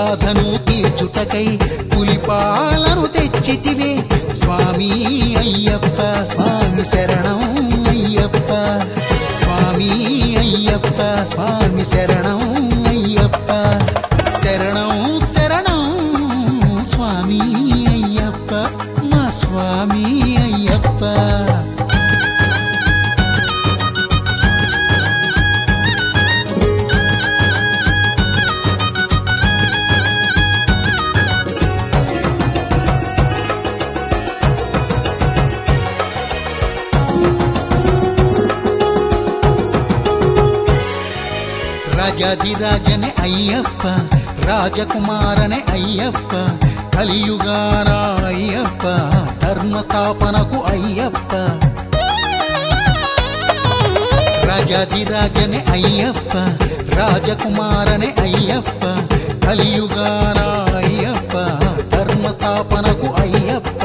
బాధను తీర్చుటకై పులిపాలను తెచ్చితివే స్వామి అయ్యప్ప స్వామి శరణం అయ్యప్ప స్వామి అయ్యప్ప స్వామి శరణం అయ్యప్ప శరణం శరణం స్వామి అయ్యప్ప మా స్వామి అయ్యప్ప రాజాదిరాజనే అయ్యప్ప రాజకుమారనే అయ్యప్ప కలియుగాన అయ్యప్ప ధర్మస్థాపనకు అయ్యప్ప రాజాదిరాజనే అయ్యప్ప రాజకుమారనే అయ్యప్ప కలియుగాన అయ్యప్ప ధర్మస్థాపనకు అయ్యప్ప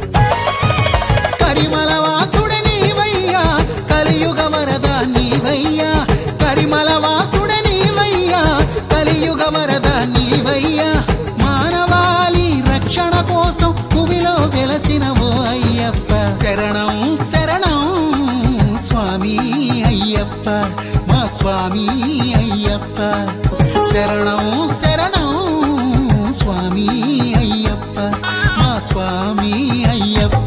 కరిమల వాసుడే నీవయ్యా కలియుగ వరద నీవయ్యా కరిమల వాసుడే నీవయ్యా కలియుగ వరద నీవయ్యా మానవాళి రక్షణ కోసం భూమిలో వెలసినవో అయ్యప్ప శరణం శరణం స్వామి అయ్యప్ప మా స్వామి అయ్యప్ప శరణం శరణం స్వామి అయ్యప్ప మా స్వామి అయ్యప్ప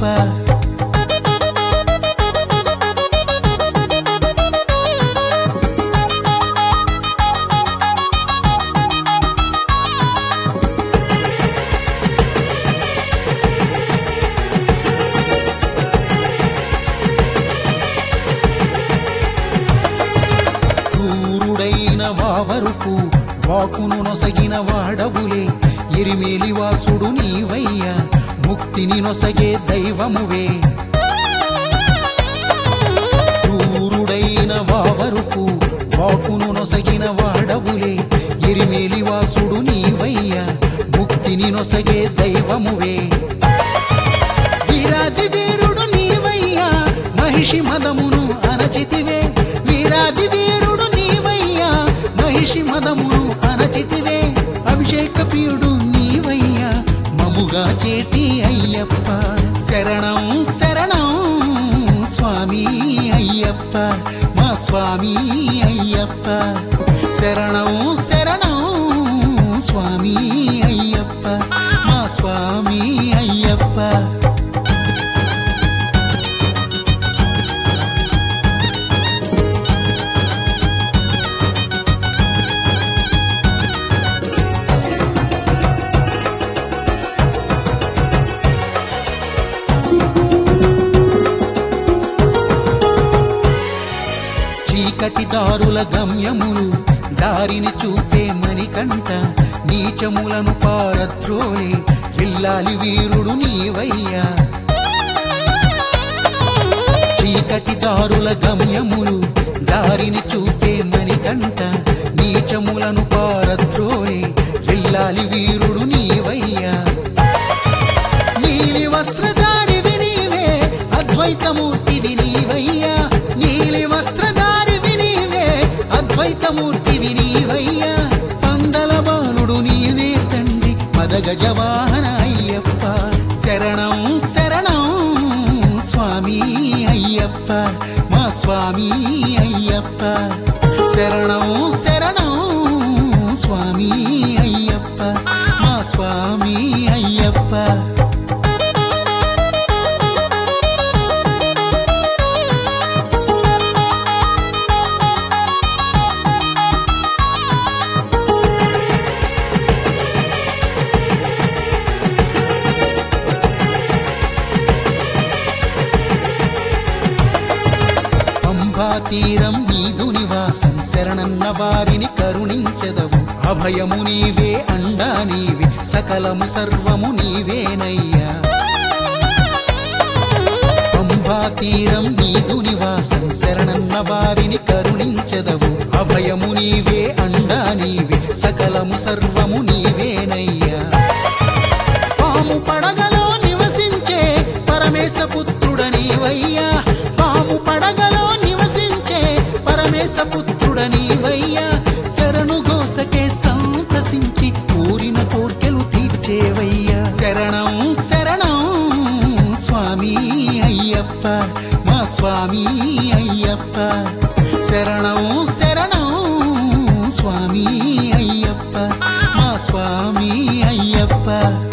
వావరుకు వాకును నొసగిన వాడవులే ఎరిమేలి వాసుడు నీవయ్యా ముక్తిని నొసగే దైవమువే క్రూరుడైన వావరుకు వాకును నొసగిన వాడవులే ఎరిమేలి వాసుడు నీవయ్యా ముక్తిని నొసగే దైవమువే వీరాది వీరుడు నీవయ్యా మహిషి మదమును అనచితివే వీరాది వీరుడు మహిషి మదమును అనచితివే అభిషేక ప్రియుడు నీవయ్యా మముగా చేటి అయ్యప్ప శరణం శరణం స్వామి అయ్యప్ప మా స్వామి అయ్యప్ప శరణం శరణం స్వామి అయ్యప్ప మా స్వామి అయ్యప్ప చీకటిదారుల గమ్యములు దారిని చూపే మణికంఠ నీచములను పారద్రోలే విల్లాలి వీరుడు నీవయ్యా చీకటిదారుల గమ్యములు దారిని చూపే మణికంఠ నీచములను పారద్రోలే విల్లాలి వీరుడు నీవయ్యా నీలి వస్త్రధారివి నీవే అద్వైతమూర్తివి నీవయ్యా నీలి వస్త్రధారివి నీవే అద్వైతమూర్తివి నీవయ్యా పందల బాలుడు నీవే తండ్రి మదగజవాహన అయ్యప్ప శరణం శరణం స్వామి అయ్యప్ప మా స్వామి అయ్యప్ప శరణం శరణం స్వామి అయ్యప్ప మా స్వామి అయ్యప్ప తీరం నీదు నివాసం శరణన్న వారిని కరుణించెదవు అభయము నీవే అండా నీవే సకలము సర్వము నీవేనయ్యా పంబా తీరం నీదు నివాసం శరణన్న వారిని కరుణించెదవు అభయము నీవే అండా నీవే సకలము సర్వము నీవేనయ్యా పాము పడగలో నివసించే పరమేశ పుత్రుడ నీవయ్యా పాము పడగలో పుత్రుడ నీవయ్యా శరణు గోసకే సంతసించి కోరిన స్వామి అయ్యప్ప శరణం శరణం స్వామి అయ్యప్ప మా స్వామి అయ్యప్ప